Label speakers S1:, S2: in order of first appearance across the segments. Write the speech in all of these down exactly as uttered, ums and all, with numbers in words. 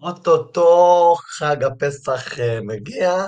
S1: אוטוטו חג הפסח אה, מגיע,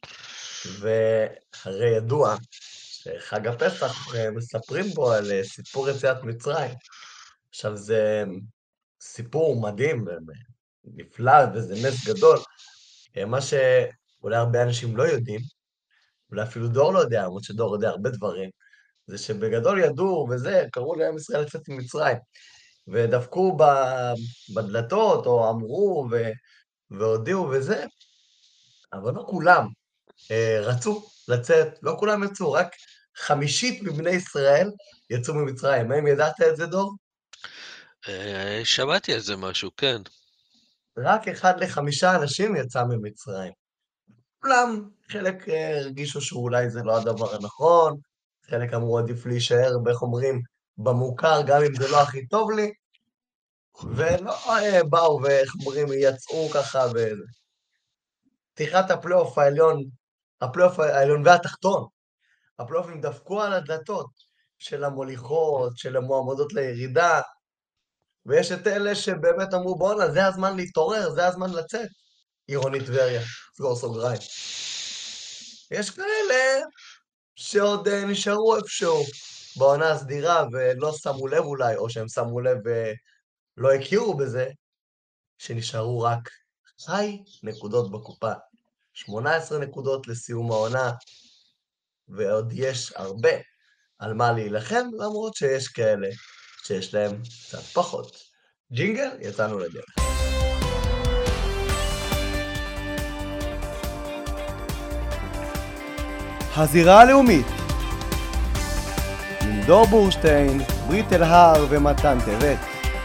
S1: והרי ידוע שחג הפסח אה, מספרים בו על אה, סיפור יציאת מצרים. עכשיו זה סיפור מדהים, נפלא, וזה נס גדול. אה, מה שאולי הרבה אנשים לא יודעים, אולי אפילו דור לא יודע, למרות שדור יודע הרבה דברים, זה שבגדול ידעו, וזה, קראו לעם ישראל לצאת ממצרים, ודפקו ב- בדלתות, או אמרו, ו... והודיעו וזה, אבל לא כולם. אה, רצו לצאת, לא כולם יצאו, רק חמישית מבני ישראל יצאו ממצרים. האם ידעת את זה, דור?
S2: אה, שמעתי על זה משהו, כן.
S1: רק אחד לחמישה אנשים יצא ממצרים. כולם, חלק אה, הרגישו שאולי זה לא הדבר הנכון, חלק אמרו עדיף להישאר, איך אומרים, במוכר, גם אם זה לא הכי טוב לי, ולא אה, באו ואיך אומרים, יצאו ככה בפתיחת הפלייאוף העליון, הפלייאוף העליון והתחתון. הפלייאופים דפקו על הדלתות של המוליכות, של המועמדות לירידה, ויש את אלה שבאמת אמרו, בואנה, זה הזמן להתעורר, זה הזמן לצאת. עירוני טבריה, סגור סוגריים. יש כאלה שעוד אה, נשארו איפשהו בעונה הסדירה ולא שמו לב אולי, או שהם שמו לב ולא הכירו בזה, שנשארו רק חי נקודות בקופה. שמונה עשרה נקודות לסיום העונה, ועוד יש הרבה על מה להילחם, למרות שיש כאלה שיש להם קצת פחות. ג'ינגל, יצאנו לדרך.
S3: הזירה הלאומית עם דור בורשטיין, ברית אלהר ומתן טבת.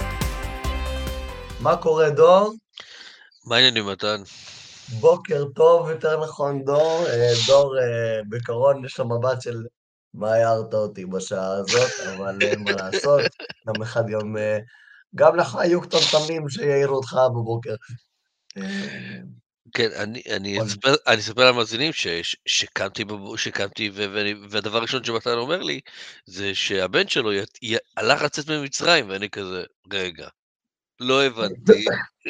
S1: מה קורה, דור?
S2: מה העניינים, מתן?
S1: בוקר טוב, יותר נכון, דור. אה, דור, אה, בקרון יש לו מבט של מה הערת אותי בשעה הזאת, אבל אין מה לעשות. יום אחד גם, אה, גם לך היו קטנטנים שיעירו אותך בבוקר. אה,
S2: כן, אני, אני
S1: עוד-
S2: אספר, אני אספר למאזינים ש, ש, שקמתי, בב- שקמתי ו, ואני, והדבר הראשון שמתן אומר לי, זה שהבן שלו י, י, הלך לצאת ממצרים, ואני כזה, רגע, לא הבנתי.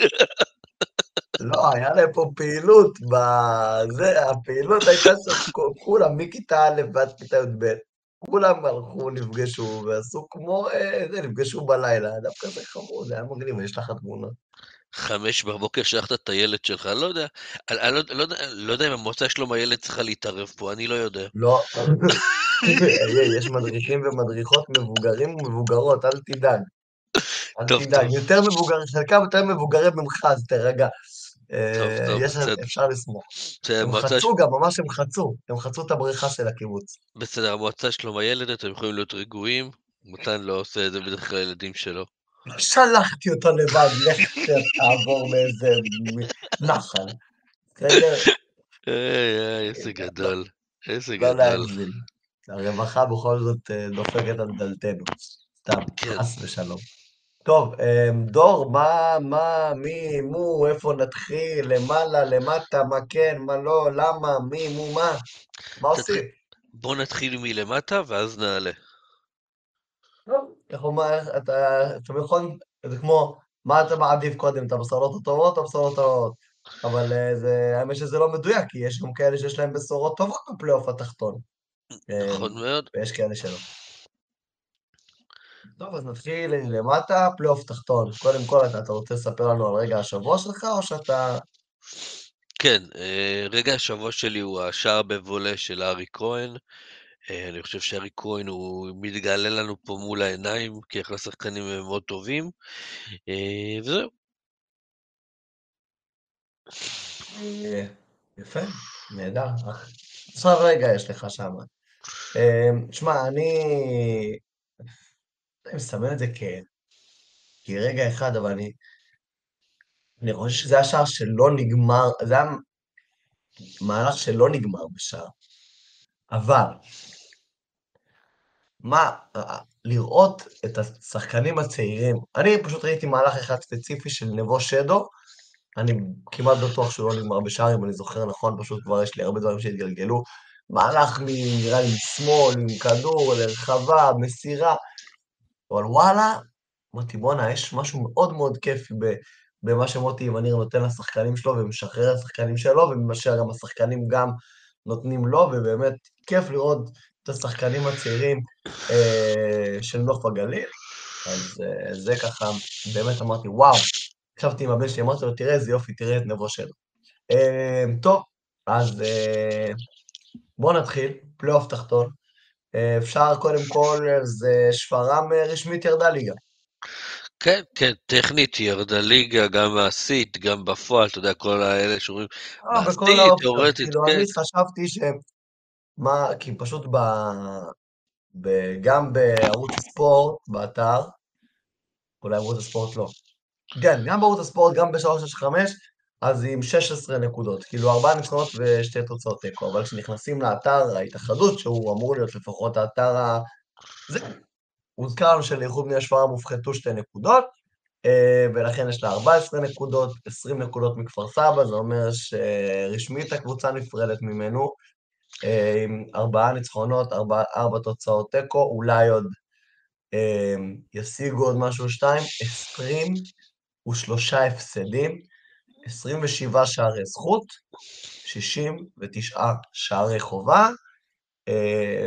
S1: לא, היה להם פה פעילות, בזה, הפעילות הייתה שכולם, מכיתה א' ועד כיתה י"ב, כולם הלכו, נפגשו, ועשו כמו, אה, זה, נפגשו בלילה, דווקא זה חמוד, זה היה מגניב, יש לך תמונות.
S2: חמש בבוקר שלחת את הילד שלך, לא יודע, אני, אני לא, לא, יודע- לא יודע אם המועצה לשלום הילד צריכה להתערב פה, אני לא יודע.
S1: לא, היי, יש מדריכים ומדריכות מבוגרים ומבוגרות, אל תדאג, אל
S2: טוב, טוב,
S1: תדאג, יותר מבוגרים, חלקם יותר מבוגרים ממך, אז תירגע.
S2: טוב,
S1: אה,
S2: טוב,
S1: יש,
S2: בסדר.
S1: אפשר לסמוך.
S2: בסדר,
S1: הם
S2: המועצה,
S1: חצו גם, ממש הם חצו, הם חצו את הבריכה של הקיבוץ.
S2: בסדר, המועצה לשלום הילד, אתם יכולים להיות רגועים, מתן לא עושה את זה בדרך כלל לילדים שלו.
S1: לא שלחתי אותו לבד, לך תעבור באיזה נחל, בסדר?
S2: איי, איי, איזה
S1: לא,
S2: גדול, איזה
S1: לא
S2: גדול.
S1: להגזים. הרווחה בכל זאת אה, דופקת על דלתנו. סתם,
S2: כן,
S1: חס ושלום. טוב, אה, דור, מה, מה, מי, מו, איפה נתחיל, למעלה, למטה, מה כן, מה לא, למה, מי, מו, מה? מה
S2: תתחיל,
S1: עושים?
S2: בוא נתחיל מלמטה ואז נעלה.
S1: טוב, איך אומר, אתה, אתה יכול, זה כמו, מה אתה מעדיף קודם, את הבשורות הטובות או הבשורות הרעות? אבל אה, זה, האמת שזה לא מדויק, כי יש גם כאלה שיש להם בשורות טובות בפלייאוף התחתון, אה,
S2: נכון מאוד.
S1: ויש כאלה שלא. טוב, אז נתחיל למטה, פלייאוף תחתון. קודם כל, אתה, אתה רוצה לספר לנו על רגע השבוע שלך, או שאתה...
S2: כן, אה, רגע השבוע שלי הוא השער בוולה של ארי כהן. אה, אני חושב שארי כהן הוא מתגלה לנו פה מול העיניים, כי אחלה שחקנים הם מאוד טובים. אה, וזהו.
S1: אה, יפה, נהדר. עכשיו רגע יש לך שם. אה, תשמע, אני... אני מסמן את זה כ... כרגע אחד, אבל אני... אני חושב שזה היה שער שלא נגמר, זה היה מהלך שלא נגמר בשער. אבל, מה, לראות את השחקנים הצעירים, אני פשוט ראיתי מהלך אחד ספציפי של נבו שדו, אני כמעט בטוח שהוא לא נגמר בשער, אם אני זוכר נכון, פשוט כבר יש לי הרבה דברים שהתגלגלו. מהלך מ, נראה לי משמאל, עם כדור, לרחבה, מסירה, אבל וואלה, אמרתי, בואנה, יש משהו מאוד מאוד כיפי במה שמוטי ימניר נותן לשחקנים שלו, ומשחרר לשחקנים שלו, ובמה שגם השחקנים גם נותנים לו, ובאמת כיף לראות את השחקנים הצעירים אה, של נוף הגליל. אז אה, זה ככה, באמת אמרתי, וואו, ישבתי עם הבן שלי, אמרתי לו, תראה איזה יופי, תראה את נבו שלו. אה, טוב, אז אה, בואו נתחיל, פלייאוף תחתון. אה, אפשר קודם כל, זה שפרעם אה, רשמית ירדה ליגה.
S2: כן, כן, טכנית היא ירדה ליגה, גם מעשית, גם בפועל, אתה יודע, כל האלה שאומרים,
S1: אה, בכל
S2: מעשית,
S1: האופציות.
S2: תיאורטית,
S1: כאילו,
S2: כן,
S1: אני חשבתי ש... מה, כי פשוט ב... ב... גם בערוץ הספורט, באתר, אולי ערוץ הספורט לא. כן, גם בערוץ הספורט, גם ב-שלוש שש חמש, אז היא עם שש עשרה נקודות. כאילו, ארבעה ניצחונות ושתי תוצאות תיקו. אבל כשנכנסים לאתר ההתאחדות, שהוא אמור להיות לפחות האתר ה... זה, הוזכר לנו שלאיחוד בני השפרעם הופחתו שתי נקודות, אה, ולכן יש לה ארבע עשרה נקודות, עשרים נקודות מכפר סבא, זה אומר שרשמית הקבוצה נפרדת ממנו, אה, עם ארבעה ניצחונות, ארבע, ארבע תוצאות תיקו, אולי עוד אה, ישיגו עוד משהו שתיים, עשרים ושלושה הפסדים, עשרים ושבעה שערי זכות, שישים ותשעה שערי חובה, אה,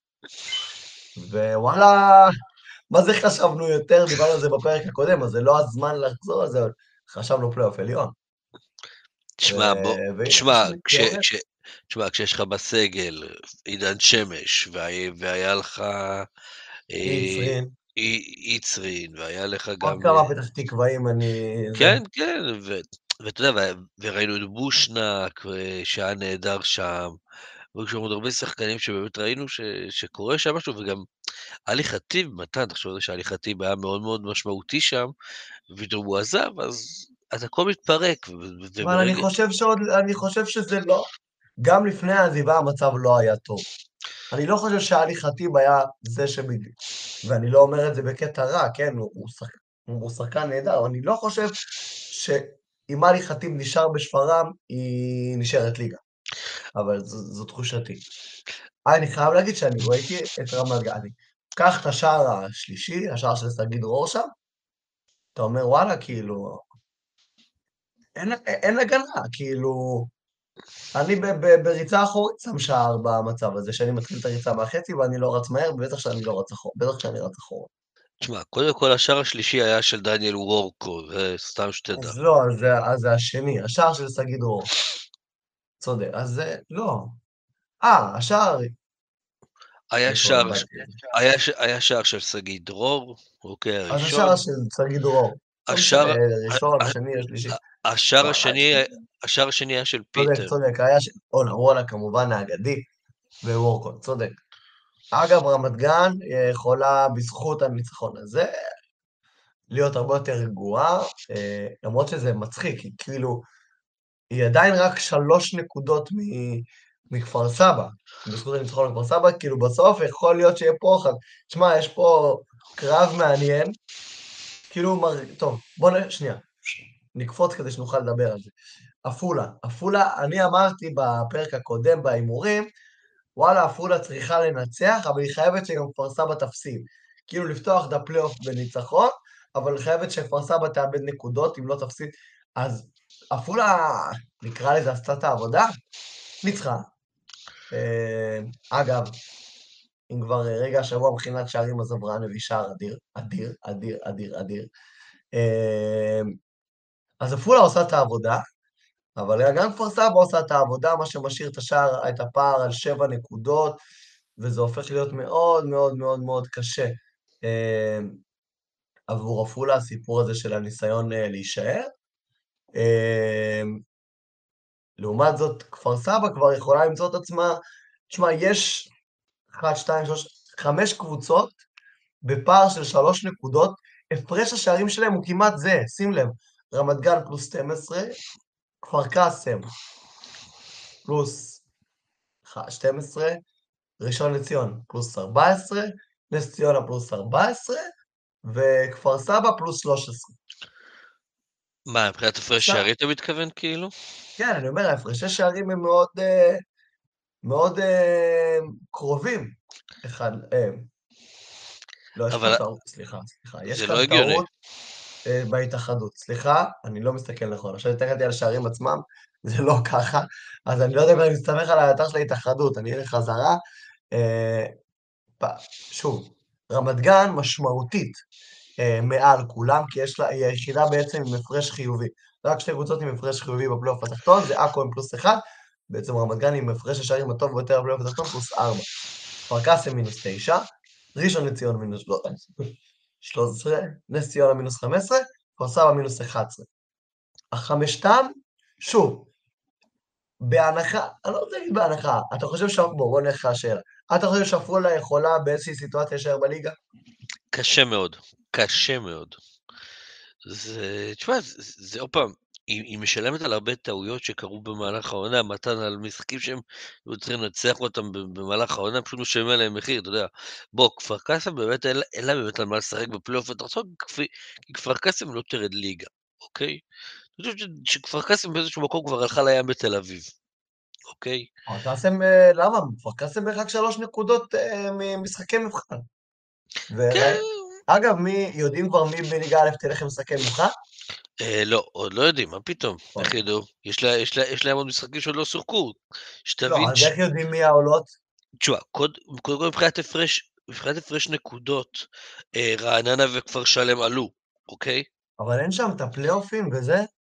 S1: ווואלה, מה זה חשבנו יותר? דיברנו על זה בפרק הקודם, אז זה לא הזמן לחזור על זה, אבל חשבנו פלייאוף עליון.
S2: תשמע, בוא,
S1: ו- והנה,
S2: תשמע,
S1: רשמית
S2: כש,
S1: יורד.
S2: כש, תשמע, כשיש לך בסגל עידן שמש, והיה, והיה לך אה,
S1: יצרין,
S2: אי- יצרין, והיה לך
S1: עוד
S2: גם,
S1: כמה
S2: אה,
S1: פתח תקוואים אני... זה...
S2: כן, כן, ו, ואתה יודע, ו- וראינו את בושנק, אה, שהיה נהדר שם, והיו שם עוד הרבה שחקנים שבאמת ראינו ש, שקורה שם משהו, וגם עלי חטיב, מתן, תחשוב על זה שעלי חטיב היה מאוד מאוד משמעותי שם, ופתאום הוא עזב, אז, אז הכל מתפרק, ו- ו-
S1: אבל אני
S2: וברגע...
S1: חושב שעוד, אני חושב שזה לא... גם לפני העזיבה המצב לא היה טוב. אני לא חושב שאלי חטיב היה זה שבג... ואני לא אומר את זה בקטע רע, כן? הוא, הוא, שחק... הוא שחקן נהדר, אבל אני לא חושב שאם אלי חטיב נשאר בשפרעם, היא נשארת ליגה. אבל זו, זו תחושתי. אני חייב להגיד שאני ראיתי את רמת גן. אני- קח את השער השלישי, השער של שגיא דרור שם, אתה אומר, וואלה, כאילו, אין, אין הגנה, כאילו, אני ב- ב- בריצה אחורית שם שער במצב הזה, שאני מתחיל את הריצה מהחצי ואני לא רץ מהר, ובטח שאני לא רץ אחורה, בטח שאני רץ אחורה.
S2: תשמע, קודם כל השער השלישי היה של דניאל וורקו, זה סתם שתדע.
S1: אז לא, אז זה, אז זה השני, השער של שגיא דרור. צודק, אז זה, לא. אה, השער,
S2: היה
S1: איפה
S2: שער,
S1: איבדתי את זה?
S2: היה, ש- היה שער של שגיא דרור, אוקיי,
S1: אז
S2: הראשון.
S1: השער של שגיא דרור. לא משנה,
S2: השער,
S1: ראשון,
S2: ה-
S1: השני, השלישי.
S2: ה- השער
S1: וואלה,
S2: השני, השער השני היה של
S1: צודק,
S2: פיטר.
S1: צודק, היה ש... אונה, וואלה, כמובן האגדי, ווורקון, צודק. אגב, רמת גן אה, יכולה בזכות הניצחון הזה להיות הרבה יותר רגועה, אה, למרות שזה מצחיק, כי כאילו, היא עדיין רק שלוש נקודות מ- מכפר סבא, בזכות הניצחון מכפר סבא, כאילו בסוף יכול להיות שיהיה פה אחד. תשמע, יש פה קרב מעניין, כאילו, מר... טוב, בוא נ... שנייה, נקפוץ כדי שנוכל לדבר על זה. עפולה, עפולה, אני אמרתי בפרק הקודם בהימורים, וואלה, עפולה צריכה לנצח, אבל היא חייבת שגם כפר סבא תפסיד. כאילו לפתוח את הפלייאוף בניצחון, אבל היא חייבת שכפר סבא תאבד נקודות אם לא תפסיד. אז עפולה, נקרא לזה, עשתה את העבודה, ניצחה. אה, אגב, אם כבר רגע השבוע מבחינת שערים, אז אברהם הביא שער אדיר, אדיר, אדיר, אדיר, אדיר. אה, אז עפולה עושה את העבודה, אבל גם כפר סבא עושה את העבודה, מה שמשאיר את השער, את הפער על שבע נקודות, וזה הופך להיות מאוד מאוד מאוד מאוד קשה אה, עבור עפולה, הסיפור הזה של הניסיון אה, להישאר. אה, לעומת זאת, כפר סבא כבר יכולה למצוא את עצמה, תשמע, יש אחת, שתיים, שלוש, חמש קבוצות בפער של שלוש נקודות, הפרש השערים שלהם הוא כמעט זה, שים לב, רמת גן פלוס שתים עשרה, כפר קאסם פלוס שתים עשרה, ראשון לציון פלוס ארבע עשרה, נס ציונה פלוס ארבע עשרה, וכפר סבא פלוס שלוש עשרה.
S2: מה, מבחינת הפרש
S1: עכשיו,
S2: שערי אתה מתכוון כאילו?
S1: כן, אני אומר, ההפרשי שערים הם מאוד, אה, מאוד אה, קרובים. אחד, אה, לא, יש
S2: אבל
S1: כאן טעות, סליחה, סליחה, יש
S2: זה לא
S1: כאן
S2: הגיוני.
S1: טעות, אה, בהתאחדות. סליחה, אני לא מסתכל נכון. עכשיו הסתכלתי על השערים עצמם, זה לא ככה. אז אני לא יודע אם אני מסתמך על האתר של ההתאחדות, אני אלך חזרה. אה, פ- שוב, רמת גן משמעותית אה, מעל כולם, כי יש לה, היא היחידה בעצם עם הפרש חיובי. רק שתי קבוצות עם הפרש חיובי בפלייאוף התחתון, זה עכו עם פלוס אחד, בעצם רמת גן עם הפרש השערים הטוב ביותר בפלייאוף התחתון, פלוס ארבע. כפר קאסם מינוס תשע, ראשון לציון מינוס שלוש עשרה, נס ציונה מינוס חמש עשרה, כפר סבא מינוס אחת עשרה. החמשתם, שוב, בהנחה, אני לא רוצה להגיד בהנחה, אתה חושב ש... בוא, בוא נלך לך השאלה. אתה חושב שעפולה יכולה באיזושהי סיטואציה להישאר בליגה?
S2: קשה מאוד, קשה מאוד. זה, תשמע, זה, זה עוד פעם, היא, היא משלמת על הרבה טעויות שקרו במהלך העונה, מתן על משחקים שהם היו צריכים לנצח אותם במהלך העונה, פשוט משלמים עליהם מחיר, אתה יודע. בוא, כפר קאסם באמת אין, לה- אין לה באמת על מה לשחק בפלייאוף התחתון, כפי- כי כפר קאסם לא תרד ליגה, אוקיי? אני חושב ש- שכפר קאסם באיזשהו מקום כבר הלכה לים בתל אביב, אוקיי?
S1: כפר קאסם, אה, למה? כפר קאסם רק שלוש נקודות אה, ממשחקי מבחן.
S2: כן,
S1: ואגב, מי, יודעים כבר מי בליגה א' תלך למשחקי מבחן?
S2: אה, לא, עוד לא יודעים, מה פתאום? איך
S1: אוקיי.
S2: ידעו? יש לה- יש לה- יש להם עוד משחקים שעוד לא שוחקו.
S1: לא,
S2: שתבין,
S1: אז איך יודעים מי העולות?
S2: תשמע, קוד- קודם כל מבחינת הפרש, מבחינת הפרש נקודות, אה, רעננה וכפר שלם עלו, אוקיי?
S1: אבל אין שם את הפלייאופים וזה?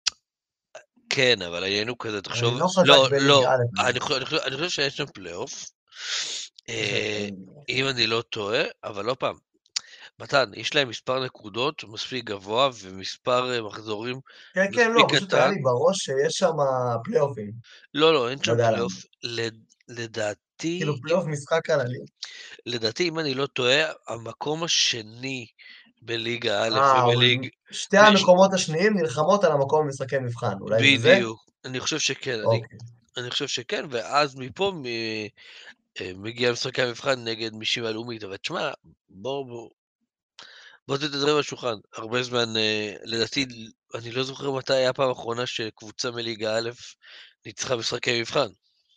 S2: כן, אבל העניין הוא כזה,
S1: אני
S2: תחשוב,
S1: לא חזק
S2: לא,
S1: בליגה
S2: לא,
S1: א'.
S2: אני חושב, אני חושב, אני חושב שיש שם פלייאוף,
S1: יש להם-
S2: אה, אם אני לא טועה, אבל לא פעם, מתן, יש להם מספר נקודות מספיק גבוה ומספר אה, מחזורים
S1: כן, כן, לא,
S2: מספיק
S1: פשוט היה
S2: קטן.
S1: לי בראש שיש שם פלייאופים.
S2: לא, לא, אין
S1: לא
S2: שם
S1: יודע למה.
S2: פלייאוף. לד- לדעתי,
S1: כאילו
S2: אם,
S1: פלייאוף משחק על הליגה.
S2: לדעתי, אם אני לא טועה, המקום השני בליגה א'
S1: אה, אבל
S2: ובליג...
S1: שתי המקומות השניים נלחמות על המקום במשחקי מבחן. אולי זה זה?
S2: בדיוק, אני חושב שכן, אני
S1: אוקיי.
S2: אני חושב שכן, ואז מפה מ אה, מגיע משחקי המבחן נגד מישהי מהלאומית, אבל תשמע, בוא בוא בוא תדבר בשולחן, הרבה זמן, אה, לדעתי, אני לא זוכר מתי היה הפעם האחרונה שקבוצה מליגה א' ניצחה משחקי מבחן.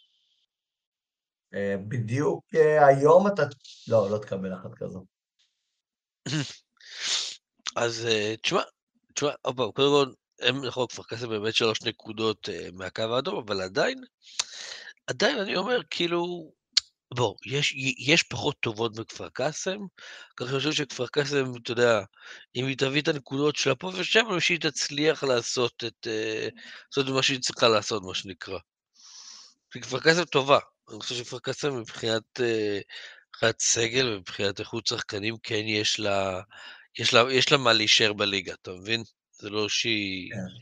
S1: אה, בדיוק אה, היום אתה... לא, לא תקבל אחת כזו.
S2: אז אה, תשמע, תשמע, עוד פעם, קודם כל, הם נכון, כפר קאסם באמת שלוש נקודות אה, מהקו האדום, אבל עדיין, עדיין אני אומר, כאילו, בוא, יש יש פחות טובות בכפר קאסם, ככה אני חושב שכפר קאסם, אתה יודע, אם היא תביא את הנקודות שלה פה ושם, שהיא תצליח לעשות את אה, לעשות את מה שהיא צריכה לעשות, מה שנקרא. כי כפר קאסם טובה, אני חושב שכפר קאסם מבחינת אה, מבחינת סגל ומבחינת איכות שחקנים, כן יש לה יש לה יש לה מה להישאר בליגה, אתה מבין? זה לא שהיא...
S1: כן.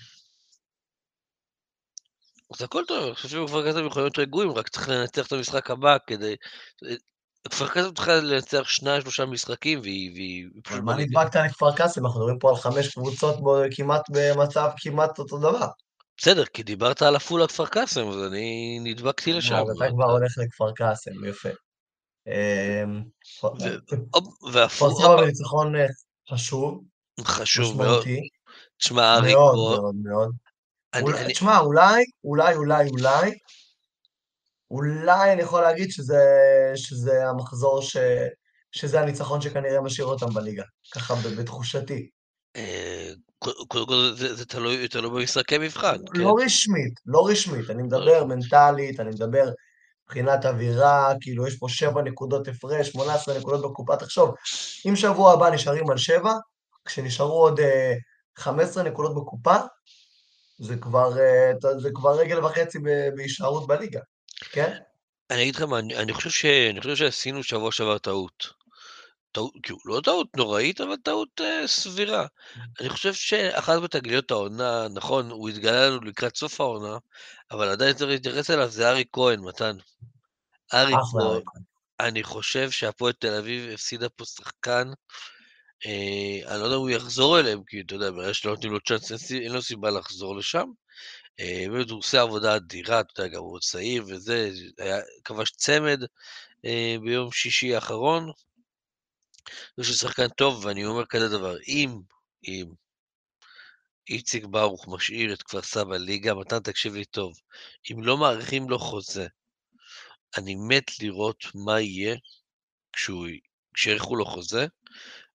S2: אז הכל טוב, אני חושב שבכפר קאסם יכולים להיות רגועים, רק צריך לנצח את המשחק הבא כדי... אה, כפר קאסם צריכה לנצח שניים, שלושה משחקים, והיא והיא
S1: אבל
S2: פשוט
S1: מה
S2: בליגה.
S1: נדבקת לכפר קאסם? אנחנו מדברים פה על חמש קבוצות בו, כמעט במצב כמעט אותו דבר.
S2: בסדר, כי דיברת על עפולה כפר קאסם, אז אני נדבקתי לשם.
S1: אז אתה כבר
S2: אתה-
S1: הולך לכפר קאסם, יפה. אמ,
S2: ו-
S1: כפר
S2: ועפו- עוד
S1: סבא
S2: פעם,
S1: בניצחון אה, חשוב,
S2: חשוב מאוד.
S1: משמעותי,
S2: תשמע,
S1: מאוד
S2: אריקו,
S1: מאוד מאוד.
S2: אני,
S1: אולי-
S2: אני,
S1: תשמע, אולי, אולי, אולי, אולי, אולי אני יכול להגיד שזה, שזה המחזור, ש, שזה הניצחון שכנראה משאיר אותם בליגה, ככה ב- בתחושתי.
S2: אה, קודם כל כל זה, זה תלוי, תלוי במשחקי מבחן, כן?
S1: לא רשמית, לא רשמית, אני
S2: לא
S1: מדבר
S2: יודע.
S1: מנטלית, אני מדבר מבחינת אווירה, כאילו יש פה שבע נקודות הפרש, שמונה עשרה נקודות בקופה, תחשוב, אם שבוע הבא נשארים על שבע, כשנשארו עוד אה, חמש עשרה נקודות בקופה, זה כבר, אה, אתה- זה כבר רגל וחצי ב- בהישארות בליגה, כן?
S2: אני אגיד לך מה, אני, אני חושב ש... אני חושב שעשינו שבוע שעבר טעות. טעות, כאילו, לא טעות נוראית, אבל טעות אה, סבירה. אני חושב שאחת בתגליות העונה, נכון, הוא התגלה לנו לקראת סוף העונה, אבל עדיין צריך להתייחס אליו, זה ארי כהן, מתן. ארי
S1: אחלה
S2: כהן,
S1: ריקוד.
S2: אני חושב שהפועל תל אביב הפסידה פה שחקן, אה, אני לא יודע אם הוא יחזור אליהם, כי אתה יודע, ברגע שלא נותנים לו צ'אנס, אין סי- אין לו סיבה לחזור לשם. אה, באמת, הוא עושה עבודה אדירה, אתה יודע, גם הוא עוד צעיר וזה, היה, כבש צמד אה, ביום שישי האחרון. זה ששחקן טוב, ואני אומר כזה דבר, אם, אם איציק ברוך משאיר את כפר סבא ליגה, מתן תקשיב לי טוב, אם לא מאריכים לו חוזה, אני מת לראות מה יהיה כשהוא, כשיאריכו לו חוזה,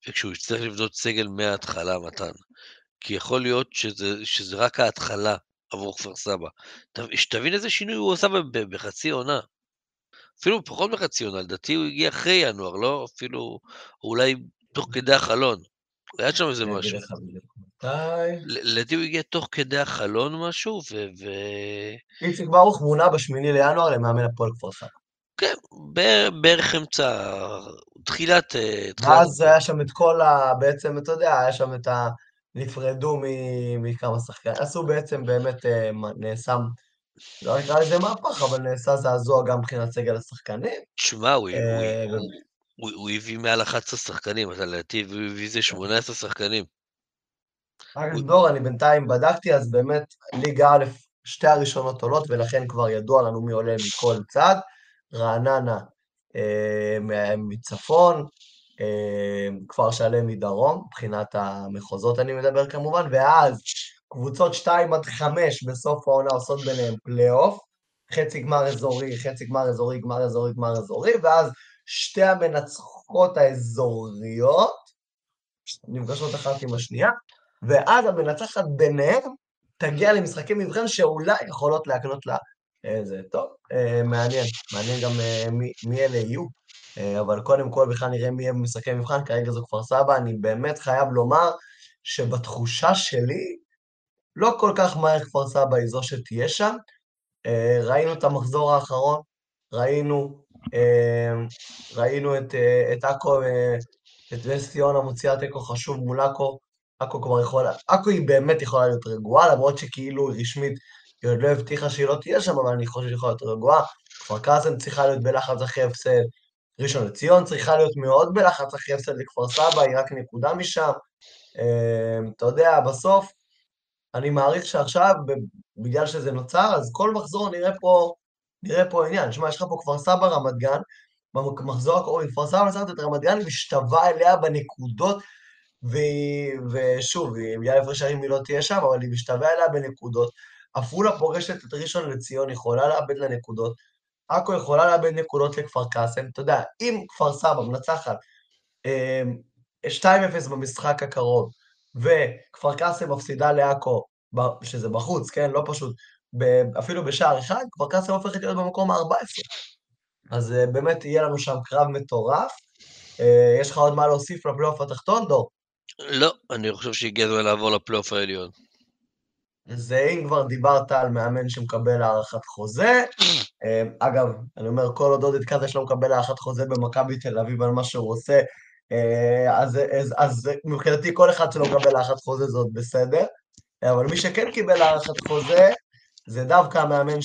S2: וכשהוא יצטרך לבנות סגל מההתחלה, מתן. כי יכול להיות שזה, שזה רק ההתחלה עבור כפר סבא. ת- שתבין איזה שינוי הוא עושה ב- ב- בחצי עונה. אפילו פחות מחצי עונה, לדעתי הוא הגיע אחרי ינואר, לא? אפילו, או אולי תוך כדי החלון. היה שם איזה
S1: אני אגיד
S2: משהו.
S1: לך בדיוק מתי.
S2: ל- לדעתי הוא הגיע תוך כדי החלון משהו, ו... ו...
S1: איציק ברוך מונה בשמיני לינואר למאמן הפועל כפר סבא.
S2: כן, בערך, בערך אמצע, תחילת, אה, תחילת,
S1: ואז היה שם את כל ה... בעצם, אתה יודע, היה שם את ה... נפרדו מ- מכמה שחקנים. עשו בעצם באמת, אה, מ- נעשה, לא נקרא לזה מהפך, אבל נעשה זעזוע גם מבחינת סגל השחקנים.
S2: תשמע, הוא, הוא,
S1: אה,
S2: הוא, הוא, הוא הביא מעל אחת עשרה שחקנים, אז לדעתי הוא הביא איזה שמונה עשרה שחקנים. הוא,
S1: אגב, דור, אני בינתיים בדקתי, אז באמת, ליגה א', שתי הראשונות עולות, ולכן כבר ידוע לנו מי עולה מכל צד. רעננה אה, מ- מצפון, אה, כפר שלם מדרום, מבחינת המחוזות אני מדבר כמובן, ואז קבוצות שתיים עד חמש בסוף העונה עושות ביניהם פלייאוף, חצי גמר אזורי, חצי גמר אזורי, גמר אזורי, גמר אזורי, ואז שתי המנצחות האזוריות, נפגשות אחת עם השנייה, ואז המנצחת ביניהם תגיע למשחקי מבחן שאולי יכולות להקנות לה איזה, טוב, אה, מעניין, מעניין גם אה, מי, מי אלה יהיו, אה, אבל קודם כל בכלל נראה מי יהיה במשחקי מבחן, כרגע זו כפר סבא, אני באמת חייב לומר שבתחושה שלי, לא כל כך מהר כפר סבא היא זו שתהיה שם, אה, ראינו את המחזור האחרון, ראינו, אה, ראינו את, אה, את עכו, אה, את נס ציונה מוציאה תיקו חשוב מול עכו, עכו כבר יכולה, עכו היא באמת יכולה להיות רגועה, למרות שכאילו רשמית היא עוד לא הבטיחה שהיא לא תהיה שם, אבל אני חושב שהיא יכולה להיות רגועה. כפר קאסם צריכה להיות בלחץ אחרי הפסד, ראשון לציון צריכה להיות מאוד בלחץ אחרי הפסד לכפר סבא, היא רק נקודה משם. אה, אתה יודע, בסוף, אני מעריך שעכשיו, ב- בגלל שזה נוצר, אז כל מחזור נראה פה, נראה פה עניין. שמע, יש לך פה כפר סבא, רמת גן, במחזור הקרוב, כפר סבא מנצחת את רמת גן, היא משתווה אליה בנקודות, והיא, ושוב, היא בגלל הפרש שערים היא לא תהיה שם, אבל היא משתווה אליה בנקודות. עפולה פוגשת את ראשון לציון, יכולה לאבד לה נקודות. עכו יכולה לאבד נקודות לכפר קאסם. אתה יודע, אם כפר סבא מנצחת אמ, שתיים אפס במשחק הקרוב, וכפר קאסם מפסידה לעכו, ב- שזה בחוץ, כן? לא פשוט, ב- אפילו בשער אחד, כפר קאסם הופכת להיות במקום ה-ארבע עשרה. אז אה, באמת יהיה לנו שם קרב מטורף. אה, יש לך עוד מה להוסיף לפלייאוף התחתון, דור?
S2: לא, אני חושב שהגיע הזמן לעבור לפלייאוף העליון.
S1: אז אה, אם כבר דיברת על מאמן שמקבל הארכת חוזה, אה, אגב, אני אומר, כל עוד עודד קאטש לא מקבל הארכת חוזה במכבי תל אביב על מה שהוא עושה, אה, אז, אז, אז מבחינתי כל אחד שלא מקבל הארכת חוזה זאת בסדר, אבל מי שכן קיבל הארכת חוזה, זה דווקא המאמן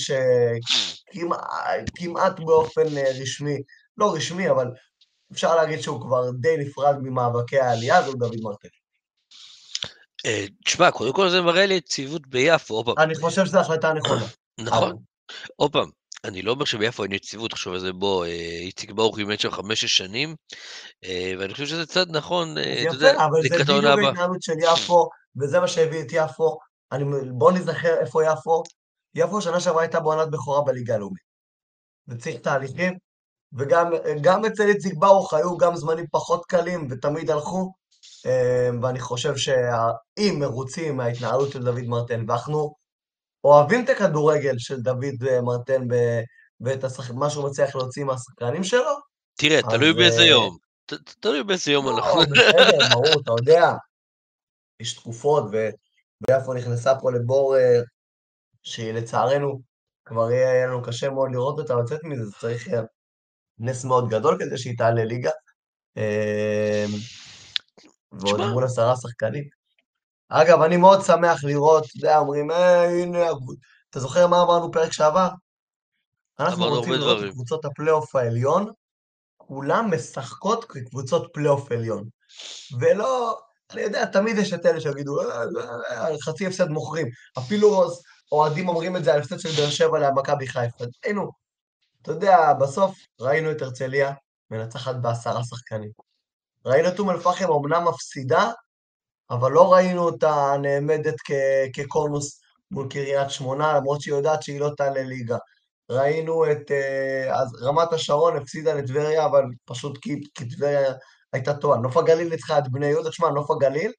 S1: שכמעט באופן אה, רשמי, לא רשמי, אבל אפשר להגיד שהוא כבר די נפרד ממאבקי העלייה, זהו דוד מרטל.
S2: אה, תשמע, קודם כל זה מראה לי יציבות ביפו, עוד פעם.
S1: אני חושב שזו החלטה נכונה.
S2: נכון,
S1: אגב.
S2: עוד פעם, אני לא אומר שביפו אין יציבות, תחשוב על זה, בוא, אה, איציק ברוך אימן שם חמש-שש שנים, אה, ואני חושב שזה צעד נכון,
S1: אז
S2: אה, אתה יודע,
S1: יפה, אבל זה
S2: לקראת העונה
S1: בדיוק
S2: הבאה.
S1: ההתנהלות של יפו, וזה מה שהביא את יפו. אני, בואו נזכר איפה יפו. יפו שנה שעברה הייתה בעונת בכורה בליגה הלאומית. וצריך תהליכים, וגם גם אצל איציק ברוך היו גם זמנים פחות קלים, ותמיד הלכו. אה, ואני חושב שאם מרוצים מההתנהלות של דוד מרטן, ואנחנו אוהבים את הכדורגל של דוד אה, מרטן ב- ואת השח... מה שהוא מצליח להוציא מהשחקנים שלו,
S2: תראה, תלוי
S1: אז
S2: באיזה
S1: אה,
S2: יום, ת- ת- תלוי באיזה יום אנחנו...
S1: לא, בסדר, ברור, אתה יודע, יש תקופות, ו... ויפו נכנסה פה לבור אה, שהיא לצערנו, כבר יהיה יהיה לנו קשה מאוד לראות אותה לצאת מזה, זה צריך אה, נס מאוד גדול כדי שהיא תעלה ליגה, אה, ועוד
S2: תשמע,
S1: מול עשרה שחקנים. אגב, אני מאוד שמח לראות, אתה יודע, אומרים, אה, הנה, הקבוצ-" אתה זוכר מה אמרנו פרק שעבר? אנחנו
S2: אמרנו
S1: רוצים
S2: הרבה
S1: לראות את
S2: דברים.
S1: קבוצות הפלייאוף העליון, כולם משחקות כקבוצות פלייאוף עליון. ולא, אני יודע, תמיד יש את אלה שיגידו, "אה, אה, אה, חצי הפסד מוכרים. אפילו אוהדים אומרים את זה על הפסד של באר שבע למכבי חיפה. ראינו, אתה יודע, בסוף ראינו את הרצליה מנצחת בעשרה שחקנים. ראינו את אום אל-פחם אמנם מפסידה, אבל לא ראינו אותה נעמדת כ- כקונוס מול קריית שמונה, למרות שהיא יודעת שהיא לא תעלה ליגה. ראינו את... אה, אז רמת השרון הפסידה לטבריה, אבל פשוט כי, כי טבריה הייתה טועה. נוף הגליל ניצחה את בני יהודה, תשמע, נוף הגליל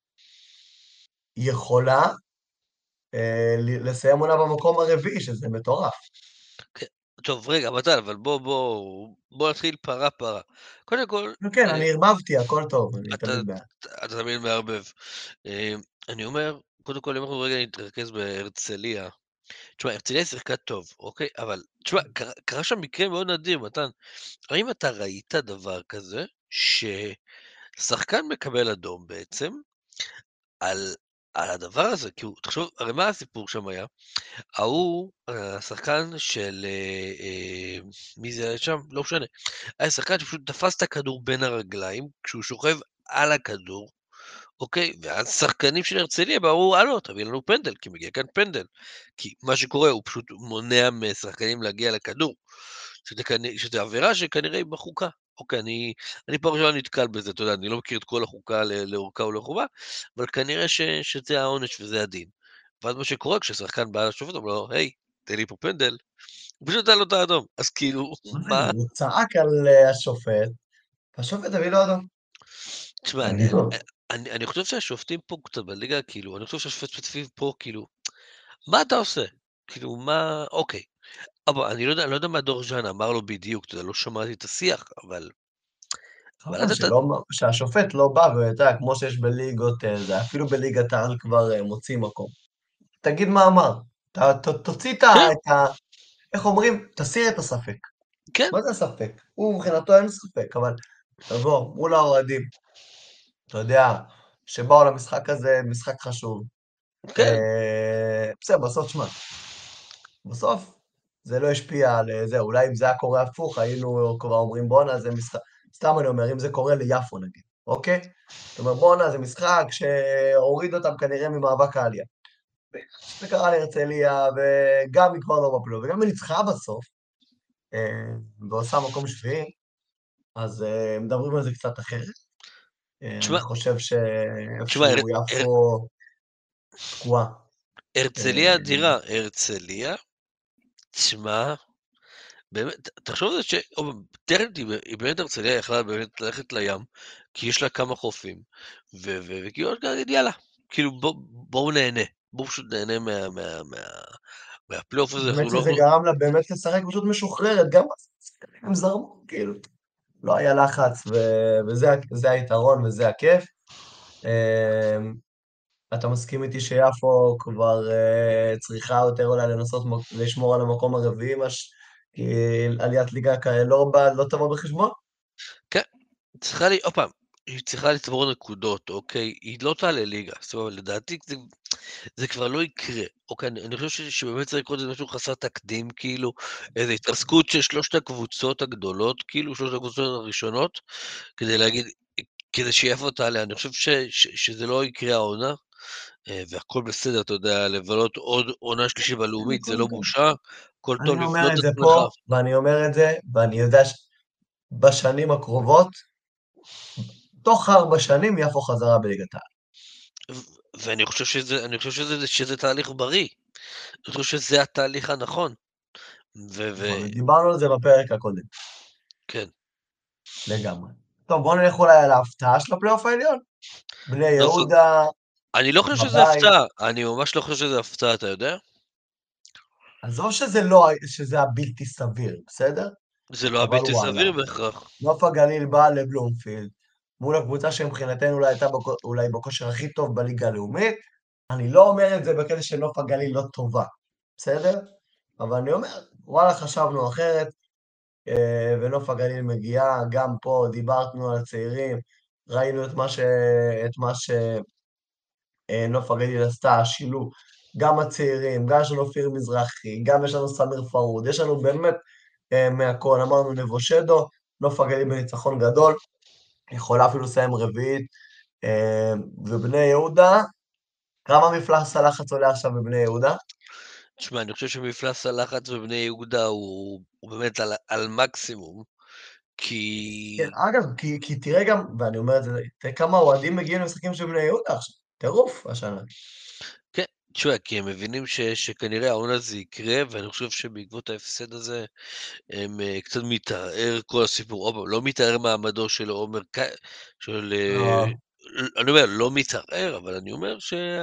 S1: יכולה אה, ל- לסיים עונה במקום הרביעי, שזה מטורף.
S2: כן. טוב, רגע, מתן, אבל בוא, בוא, בוא נתחיל פרה פרה. קודם כל,
S1: כן,
S2: אה,
S1: אני ערבבתי, הכל טוב, אני
S2: אתה,
S1: תמיד בעד.
S2: אתה תמיד מערבב. אה, אני אומר, קודם כל, אם אנחנו רגע נתרכז בהרצליה, תשמע, הרצליה שיחקה טוב, אוקיי? אבל, תשמע, קרה, קרה שם מקרה מאוד נדיר, מתן. האם אתה ראית דבר כזה, ששחקן מקבל אדום בעצם, על, על הדבר הזה? כי הוא, תחשוב, הרי מה הסיפור שם היה? ההוא, אה, השחקן של... אה, אה, מי זה היה שם? לא משנה. היה שחקן שפשוט תפס את הכדור בין הרגליים, כשהוא שוכב על הכדור, אוקיי? ואז שחקנים של הרצליה אמרו, הלו, תביא לנו פנדל, כי מגיע כאן פנדל. כי מה שקורה, הוא פשוט מונע משחקנים להגיע לכדור. שזה, כנ- שזה עבירה שכנראה היא בחוקה. אוקיי, אני, אני פעם ראשונה נתקל בזה, אתה יודע, אני לא מכיר את כל החוקה ל- לאורכה ולרוחבה, אבל כנראה ש, שזה העונש וזה הדין. ואז מה שקורה, כששחקן בא לשופט, אומר לו, היי, תן לי פה פנדל, הוא פשוט נתן לו את האדום. אז כאילו,
S1: מה זה,
S2: מה?
S1: הוא צעק על אה, השופט, והשופט הביא לו אדום.
S2: תשמע, אני,
S1: מעניין אותי.
S2: אני, אני חושב שהשופטים פה קצת בליגה, כאילו, אני חושב שהשופט ספציפי פה, כאילו, מה אתה עושה? כאילו, מה, אוקיי. אבל אני לא יודע, אני לא יודע מה דור ז'אן אמר לו בדיוק, אתה יודע, לא שמעתי את השיח, אבל, אבל
S1: חבל
S2: אז אתה,
S1: שלא, שהשופט לא בא, ואתה יודע, כמו שיש בליגות, אה, זה אפילו בליגת העל כבר אה, מוציא מקום. תגיד מה אמר. ת, ת, תוציא את ה...
S2: כן,
S1: את ה- איך אומרים? תסיר את הספק.
S2: כן,
S1: מה זה הספק? הוא מבחינתו אין ספק, אבל תבוא מול האוהדים, אתה יודע, שבאו למשחק הזה, משחק חשוב.
S2: כן,
S1: אה, בסדר, בסוף, שמע, בסוף זה לא השפיע על אה, זה, אולי אם זה היה קורה הפוך, היינו כבר אומרים בואנה, זה משחק, סתם אני אומר, אם זה קורה ליפו נגיד, אוקיי? אתה אומר בואנה, זה משחק שהוריד אותם כנראה ממאבק העלייה. זה קרה להרצליה, וגם היא כבר לא בפלייאוף, וגם היא ניצחה בסוף, אה, ועושה מקום שביעי, אז אה, מדברים על זה קצת אחרת. אה, אני
S2: תשמע,
S1: חושב
S2: תשמע, הר-
S1: שאיפשהו
S2: הר-
S1: יפו תקועה.
S2: הרצליה
S1: אה,
S2: אדירה, הרצליה, תשמע, באמת, ת- תחשוב על זה ש... או, טכנית, היא היא באמת הרצליה יכלה באמת ללכת לים, כי יש לה כמה חופים, ו- ו- וכאילו, להגיד, יאללה, כאילו, בוא- בואו נהנה, בואו פשוט נהנה מה- מה- מה- מהפלייאוף הזה,
S1: האמת
S2: אנחנו לא...
S1: שזה גרם לה באמת לשחק פשוט משוחררת, גם השחקנים הם זרמו, כאילו, לא היה לחץ, ו- וזה ה- זה היתרון וזה הכיף. אה, אתה מסכים איתי שיפו כבר אה, צריכה יותר אולי לנסות מ- לשמור על המקום הרביעי, מש... כי עליית ליגה כאלה לא, בא- לא תבוא בחשבון?
S2: כן, צריכה לי, עוד פעם, היא צריכה לצבור נקודות, אוקיי? היא לא תעלה ליגה, זאת אומרת, לדעתי זה, זה כבר לא יקרה, אוקיי? אני, אני חושב ש, שבאמת צריך לקרות איזה משהו חסר תקדים, כאילו, איזו התרסקות של שלושת הקבוצות הגדולות, כאילו, שלושת הקבוצות הראשונות, כדי להגיד, כדי שיפו תעלה. אני חושב ש, ש, שזה לא יקרה העונה, אה, והכל בסדר, אתה יודע, לבלות עוד עונה שלישית בלאומית, זה לא בושה, הכל טוב
S1: אני אומר
S2: לבנות
S1: את
S2: את
S1: זה
S2: עצמך.
S1: פה, ואני אומר את זה, ואני יודע שבשנים הקרובות, תוך ארבע שנים יפו חזרה בליגת העל.
S2: ו- ואני חושב שזה, אני חושב שזה, שזה תהליך בריא. אני חושב שזה התהליך הנכון. וכן,
S1: נכון, דיברנו על זה בפרק הקודם, לגמרי. טוב, בואו נלך אולי על ההפתעה של הפלייאוף העליון. בני
S2: נכון.
S1: יהודה,
S2: אני לא חושב שזה
S1: בבית.
S2: הפתעה, אני ממש לא חושב שזה הפתעה, אתה יודע?
S1: עזוב שזה לא, שזה הבלתי סביר, בסדר?
S2: זה לא
S1: אבל
S2: הבלתי
S1: וואלה,
S2: סביר בהכרח.
S1: נוף הגליל בא לבלומפילד, מול הקבוצה שמבחינתנו אולי הייתה בכ- אולי בכושר הכי טוב בליגה הלאומית. אני לא אומר את זה בקטע שנוף הגליל לא טובה, בסדר? אבל אני אומר, וואלה, חשבנו אחרת, אה, ונוף הגליל מגיעה, גם פה דיברנו על הצעירים, ראינו את מה ש... את מה שנוף הגליל עשתה, השילוב, גם הצעירים, גם יש לנו אופיר מזרחי, גם יש לנו סמיר פרוד, יש לנו באמת אה, מהכל, אמרנו נבושדו, נוף הגליל בניצחון גדול, יכולה אפילו לסיים רביעית, אה, ובני יהודה, כמה מפלס הלחץ עולה עכשיו בבני יהודה?
S2: תשמע, אני חושב שמפלס הלחץ בבני יהודה הוא, הוא באמת על, על מקסימום,
S1: כן,
S2: כי...
S1: אגב, כי, כי תראה גם, ואני אומר את זה, תראה כמה אוהדים מגיעים למשחקים של בני יהודה עכשיו, טירוף השנה.
S2: כן, תשמע, כי הם מבינים ש, שכנראה העונה הזה יקרה, ואני חושב שבעקבות ההפסד הזה, הם אה, קצת מתערער כל הסיפור. עוד פעם, לא מתערער מעמדו של עומר, ק- של... אה,
S1: לא,
S2: אני אומר, לא מתערער, אבל אני אומר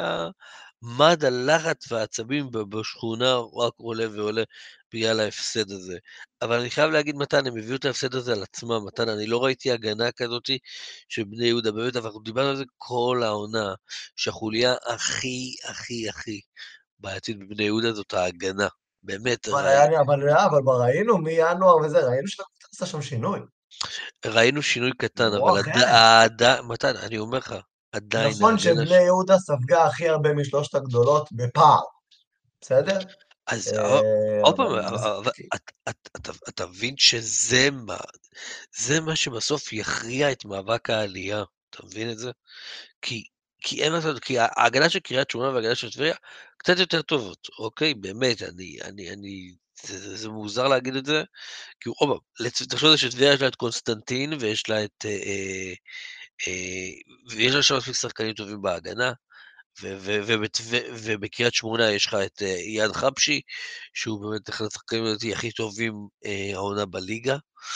S2: שהמד הלחץ והעצבים ב- בשכונה רק עולה ועולה בגלל ההפסד הזה. אבל אני חייב להגיד, מתן, הם הביאו את ההפסד הזה על עצמם. מתן, אני לא ראיתי הגנה כזאת של בני יהודה, באמת, אבל אנחנו דיברנו על זה כל העונה, שהחוליה הכי, הכי, הכי בעייתית בבני יהודה זאת ההגנה. באמת,
S1: אבל
S2: ראי,
S1: היה, אבל, אבל ראינו מינואר וזה, ראינו שהקבוצה עשה שם שינוי.
S2: ראינו שינוי קטן,
S1: נראו
S2: אבל עד,
S1: אחרת.
S2: עד, מתן, אני אומר לך, עדיין
S1: נכון
S2: ההגנה
S1: שבני
S2: ש...
S1: יהודה ספגה הכי הרבה משלושת הגדולות בפער, בסדר?
S2: אז אה,
S1: אה,
S2: עוד
S1: אבל
S2: פעם, אה,
S1: זה...
S2: אה, אבל את- את- אתה אתה מבין שזה מה, זה מה שבסוף יכריע את מאבק העלייה, אתה מבין את זה? כי כי אין מה לעשות, כי ההגנה של קריית שמונה וההגנה של טבריה קצת יותר טובות, אוקיי? באמת, אני אני אני זה זה זה מוזר להגיד את זה, כי עוד פעם, לצ תחשוב על זה שטבריה יש לה את קונסטנטין ויש לה את, אה, אה, אה, ויש לה שם מספיק שחקנים טובים בהגנה, ו- ו- ובטב- ובקריית שמונה יש לך את אה, אייד חבשי, שהוא באמת אחד השחקנים לדעתי הכי טובים אה, העונה בליגה,